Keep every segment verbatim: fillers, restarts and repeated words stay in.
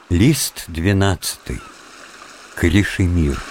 Лист двенадцатый. Кришемир.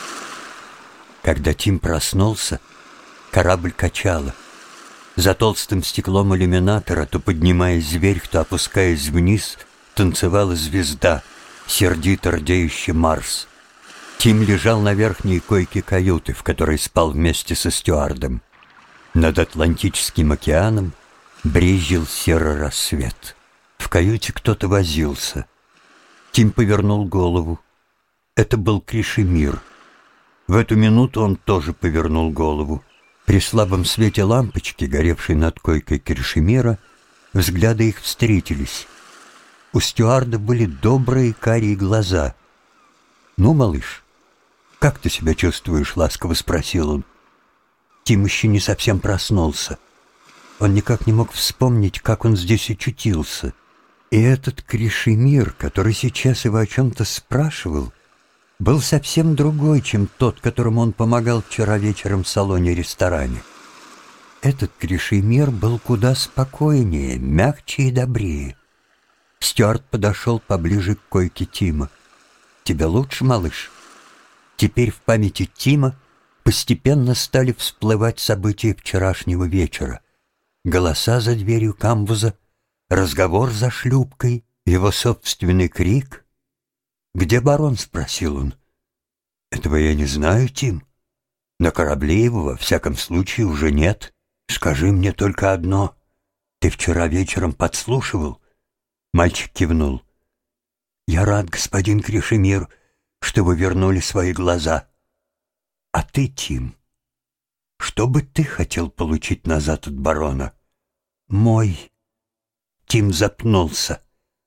Когда Тим проснулся, корабль качало. За толстым стеклом иллюминатора, то поднимаясь вверх, то опускаясь вниз, танцевала звезда, сердито рдеющий Марс. Тим лежал на верхней койке каюты, в которой спал вместе со стюардом. Над Атлантическим океаном брезжил серый рассвет. В каюте кто-то возился. Тим повернул голову. Это был Кришемир. В эту минуту он тоже повернул голову. При слабом свете лампочки, горевшей над койкой Кришемира, взгляды их встретились. У стюарда были добрые карие глаза. «Ну, малыш, как ты себя чувствуешь?» — ласково спросил он. Тим еще не совсем проснулся. Он никак не мог вспомнить, как он здесь очутился. И этот Кришемир, который сейчас его о чем-то спрашивал, был совсем другой, чем тот, которому он помогал вчера вечером в салоне-ресторане. Этот Кришемир был куда спокойнее, мягче и добрее. Стюарт подошел поближе к койке Тима. «Тебе лучше, малыш?» Теперь в памяти Тима постепенно стали всплывать события вчерашнего вечера. Голоса за дверью камбуза, разговор за шлюпкой, его собственный крик. «Где барон?» — спросил он. «Этого я не знаю, Тим. На корабле его, во всяком случае, уже нет. Скажи мне только одно. Ты вчера вечером подслушивал?» Мальчик кивнул. «Я рад, господин Кришемир, что вы вернули свои глаза. А ты, Тим, что бы ты хотел получить назад от барона?» «Мой...» Тим запнулся.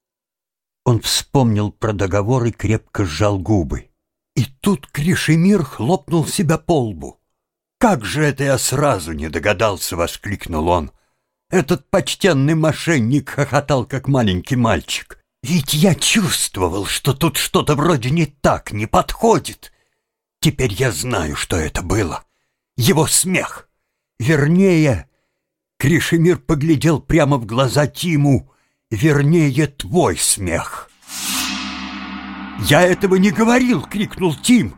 Он вспомнил про договор и крепко сжал губы. И тут Кришемир хлопнул себя по лбу. «Как же это я сразу не догадался!» — воскликнул он. «Этот почтенный мошенник хохотал, как маленький мальчик. Ведь я чувствовал, что тут что-то вроде не так, не подходит. Теперь я знаю, что это было. Его смех. Вернее...» Кришемир поглядел прямо в глаза Тиму. «Вернее, твой смех». «Я этого не говорил!» — крикнул Тим.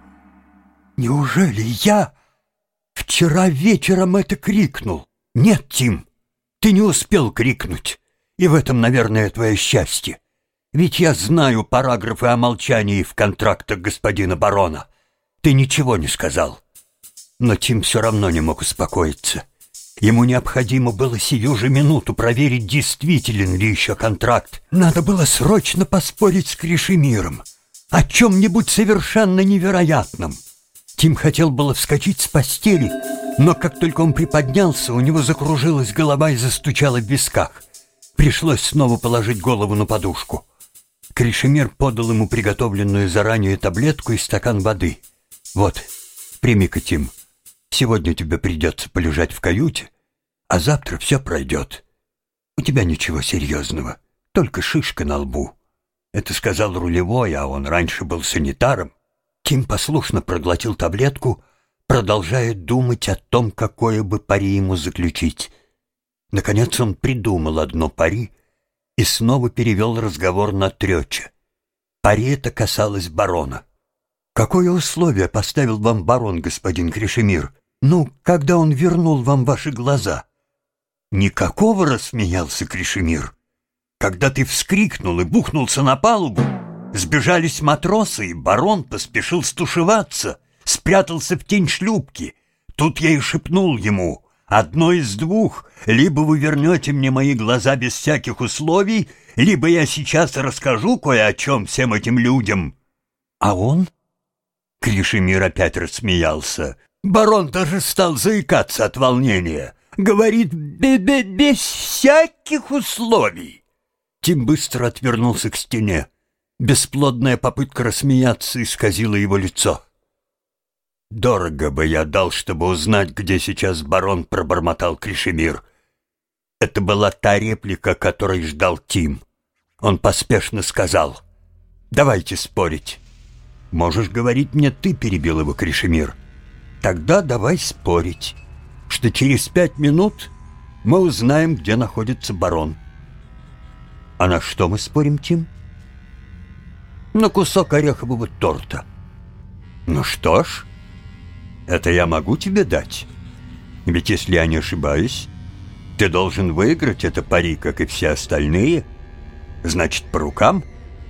«Неужели я вчера вечером это крикнул?» «Нет, Тим, ты не успел крикнуть. И в этом, наверное, твое счастье. Ведь я знаю параграфы о молчании в контрактах господина барона. Ты ничего не сказал». Но Тим все равно не мог успокоиться. Ему необходимо было сию же минуту проверить, действителен ли еще контракт. Надо было срочно поспорить с Кришемиром о чем-нибудь совершенно невероятном. Тим хотел было вскочить с постели, но как только он приподнялся, у него закружилась голова и застучала в висках. Пришлось снова положить голову на подушку. Кришемир подал ему приготовленную заранее таблетку и стакан воды. «Вот, прими-ка, Тим. Сегодня тебе придется полежать в каюте, а завтра все пройдет. У тебя ничего серьезного, только шишка на лбу». Это сказал рулевой, а он раньше был санитаром. Тим послушно проглотил таблетку, продолжая думать о том, какое бы пари ему заключить. Наконец он придумал одно пари и снова перевел разговор на Трёча. Пари это касалось барона. «Какое условие поставил вам барон, господин Кришемир? Ну, когда он вернул вам ваши глаза?» «Никакого!» — рассмеялся Кришемир. «Когда ты вскрикнул и бухнулся на палубу, сбежались матросы, и барон поспешил стушеваться, спрятался в тень шлюпки. Тут я и шепнул ему: одно из двух, либо вы вернете мне мои глаза без всяких условий, либо я сейчас расскажу кое о чем всем этим людям». «А он?» Кришемир опять рассмеялся. Барон даже стал заикаться от волнения. Говорит: «Без всяких условий». Тим быстро отвернулся к стене. Бесплодная попытка рассмеяться исказила его лицо. «Дорого бы я дал, чтобы узнать, где сейчас барон», — пробормотал Кришемир. Это была та реплика, которой ждал Тим. Он поспешно сказал: «Давайте спорить». «Можешь говорить мне ты», — перебил его Кришемир. «Тогда давай спорить, что через пять минут мы узнаем, где находится барон». «А на что мы спорим, Тим?» на кусок орехового торта. Ну что ж, это я могу тебе дать. Ведь, если я не ошибаюсь, ты должен выиграть это пари, как и все остальные. Значит, по рукам?»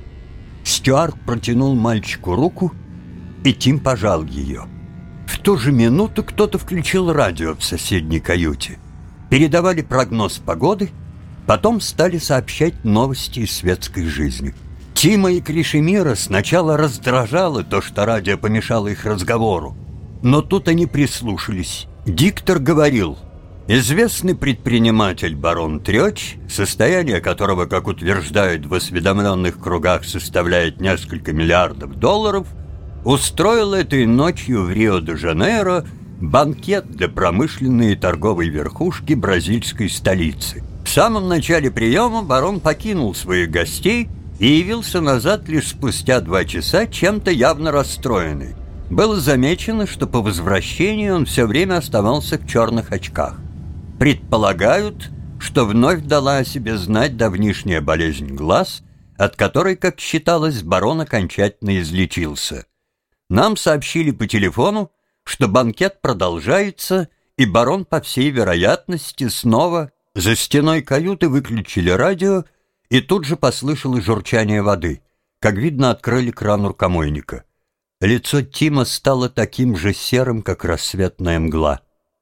Стюарт протянул мальчику руку, и Тим пожал ее. В ту же минуту кто-то включил радио в соседней каюте. Передавали прогноз погоды, потом стали сообщать новости из светской жизни. Тима и Кришемира сначала раздражало то, что радио помешало их разговору. Но тут они прислушались. Диктор говорил: известный предприниматель барон Трёч, состояние которого, как утверждают в осведомленных кругах, составляет несколько миллиардов долларов, устроил этой ночью в Рио-де-Жанейро банкет для промышленной и торговой верхушки бразильской столицы. В самом начале приема барон покинул своих гостей и явился назад лишь спустя два часа, чем-то явно расстроенный. Было замечено, что по возвращении он все время оставался в черных очках. Предполагают, что вновь дала о себе знать давнишняя болезнь глаз, от которой, как считалось, барон окончательно излечился. Нам сообщили по телефону, что банкет продолжается, и барон, по всей вероятности, снова... За стеной каюты выключили радио, и тут же послышалось журчание воды. Как видно, открыли кран рукомойника. Лицо Тима стало таким же серым, как рассветная мгла.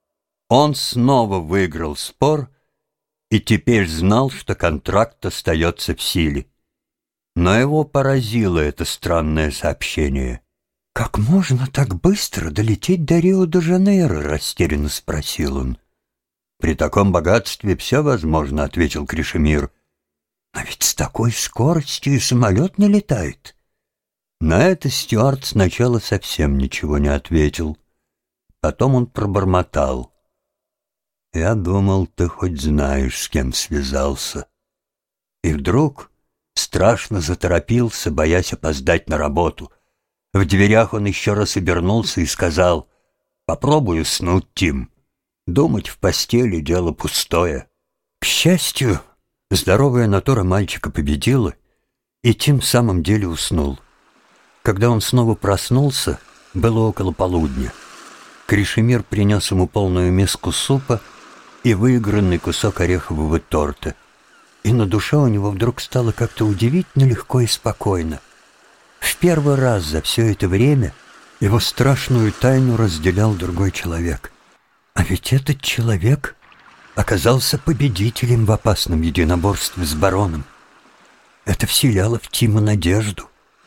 Он снова выиграл спор и теперь знал, что контракт остается в силе. Но его поразило это странное сообщение. «Как можно так быстро долететь до Рио-де-Жанейро?» — растерянно спросил он. «При таком богатстве все возможно», — ответил Кришемир. «Но ведь с такой скоростью и самолет не летает». На это Стюарт сначала совсем ничего не ответил. Потом он пробормотал: «Я думал, ты хоть знаешь, с кем связался». И вдруг страшно заторопился, боясь опоздать на работу. В дверях он еще раз обернулся и сказал: «Попробуй уснуть, Тим. Думать в постели — дело пустое». К счастью, здоровая натура мальчика победила, и Тим в самом деле уснул. Когда он снова проснулся, было около полудня. Кришемир принес ему полную миску супа и выигранный кусок орехового торта. И на душе у него вдруг стало как-то удивительно легко и спокойно. В первый раз за все это время его страшную тайну разделял другой человек. А ведь этот человек оказался победителем в опасном единоборстве с бароном. Это вселяло в Тима надежду.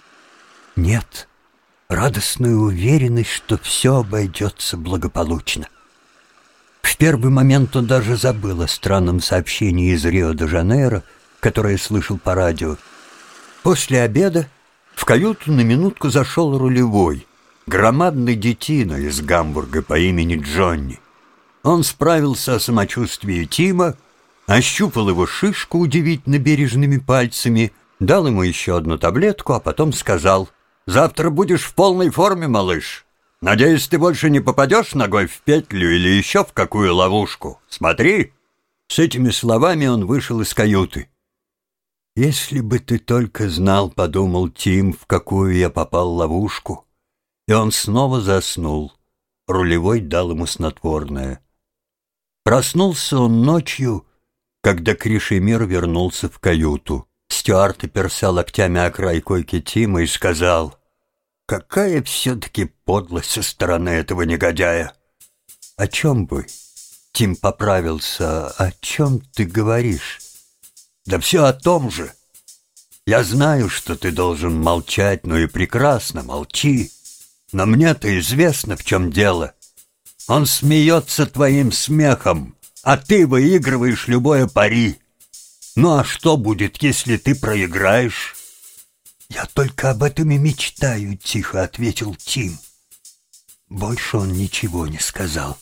Нет, радостную уверенность, что все обойдется благополучно. В первый момент он даже забыл о странном сообщении из Рио-де-Жанейро, которое слышал по радио. После обеда в каюту на минутку зашел рулевой, громадный детина из Гамбурга по имени Джонни. Он справился о самочувствии Тима, ощупал его шишку удивительно бережными пальцами, дал ему еще одну таблетку, а потом сказал: «Завтра будешь в полной форме, малыш. Надеюсь, ты больше не попадешь ногой в петлю или еще в какую ловушку. Смотри!» С этими словами он вышел из каюты. «Если бы ты только знал, — подумал Тим, — в какую я попал ловушку». И он снова заснул. Рулевой дал ему снотворное. Проснулся он ночью, когда Кришемир вернулся в каюту. Стюарт оперся локтями о край койки Тима и сказал: «Какая все-таки подлость со стороны этого негодяя!» «О чем вы?» Тим поправился. «О чем ты говоришь?» «Да все о том же. Я знаю, что ты должен молчать, ну и прекрасно, молчи. Но мне-то известно, в чем дело. Он смеется твоим смехом, а ты выигрываешь любое пари. Ну а что будет, если ты проиграешь?» «Я только об этом и мечтаю», — тихо ответил Тим. Больше он ничего не сказал.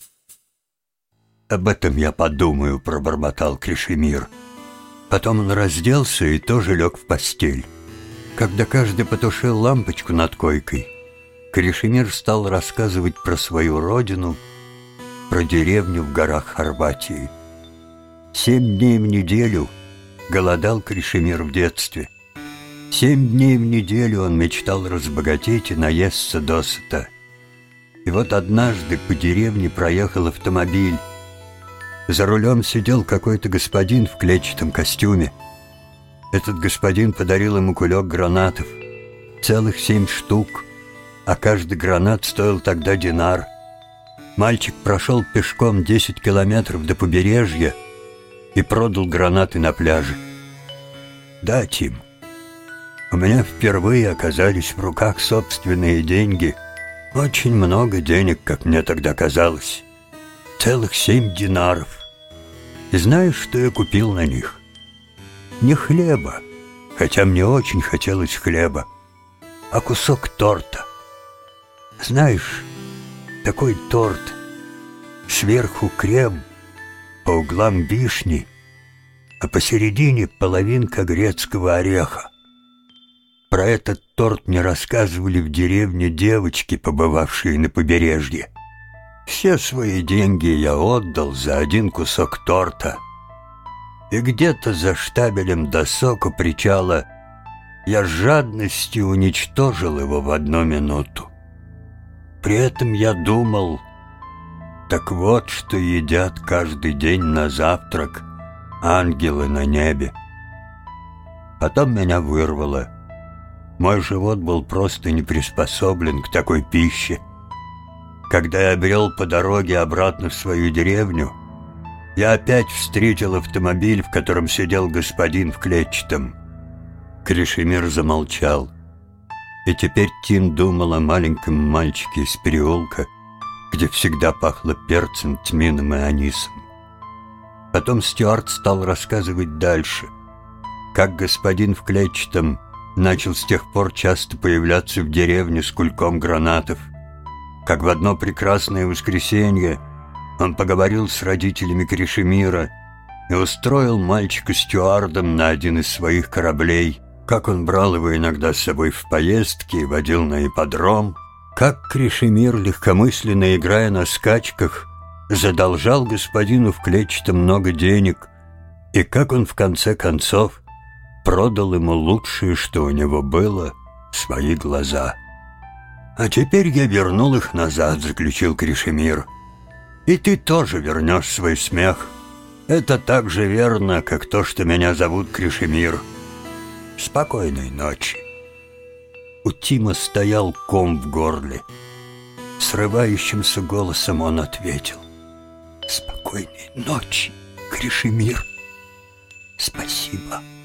«Об этом я подумаю», — пробормотал Кришемир. Потом он разделся и тоже лег в постель. Когда каждый потушил лампочку над койкой, Кришемир стал рассказывать про свою родину, про деревню в горах Хорватии. Семь дней в неделю голодал Кришемир в детстве. Семь дней в неделю он мечтал разбогатеть и наесться досыта. И вот однажды по деревне проехал автомобиль. За рулем сидел какой-то господин в клетчатом костюме. Этот господин подарил ему кулек гранатов. Целых семь штук, а каждый гранат стоил тогда динар. Мальчик прошел пешком десять километров до побережья и продал гранаты на пляже. Да, Тим, у меня впервые оказались в руках собственные деньги. Очень много денег, как мне тогда казалось. Целых семь динаров. И знаешь, что я купил на них? Не хлеба, хотя мне очень хотелось хлеба, а кусок торта. Знаешь, такой торт, сверху крем, по углам вишни, а посередине половинка грецкого ореха. Про этот торт мне рассказывали в деревне девочки, побывавшие на побережье. Все свои деньги я отдал за один кусок торта. И где-то за штабелем досок у причала я с жадностью уничтожил его в одну минуту. При этом я думал, так вот, что едят каждый день на завтрак ангелы на небе. Потом меня вырвало. Мой живот был просто не приспособлен к такой пище. Когда я брел по дороге обратно в свою деревню, я опять встретил автомобиль, в котором сидел господин в клетчатом. Кришимир замолчал. И теперь Тим думал о маленьком мальчике из переулка, где всегда пахло перцем, тмином и анисом. Потом Стюарт стал рассказывать дальше, как господин в клетчатом начал с тех пор часто появляться в деревне с кульком гранатов, как в одно прекрасное воскресенье он поговорил с родителями Кришимира и устроил мальчика стюардом на один из своих кораблей, как он брал его иногда с собой в поездки и водил на ипподром, как Кришимир, легкомысленно играя на скачках, задолжал господину в клетчатом много денег, и как он в конце концов продал ему лучшее, что у него было, свои глаза. «А теперь я вернул их назад», — заключил Кришимир. «И ты тоже вернешь свой смех. Это так же верно, как то, что меня зовут Кришимир. Спокойной ночи». У Тима стоял ком в горле. Срывающимся голосом он ответил: «Спокойной ночи, Кришимир. Спасибо».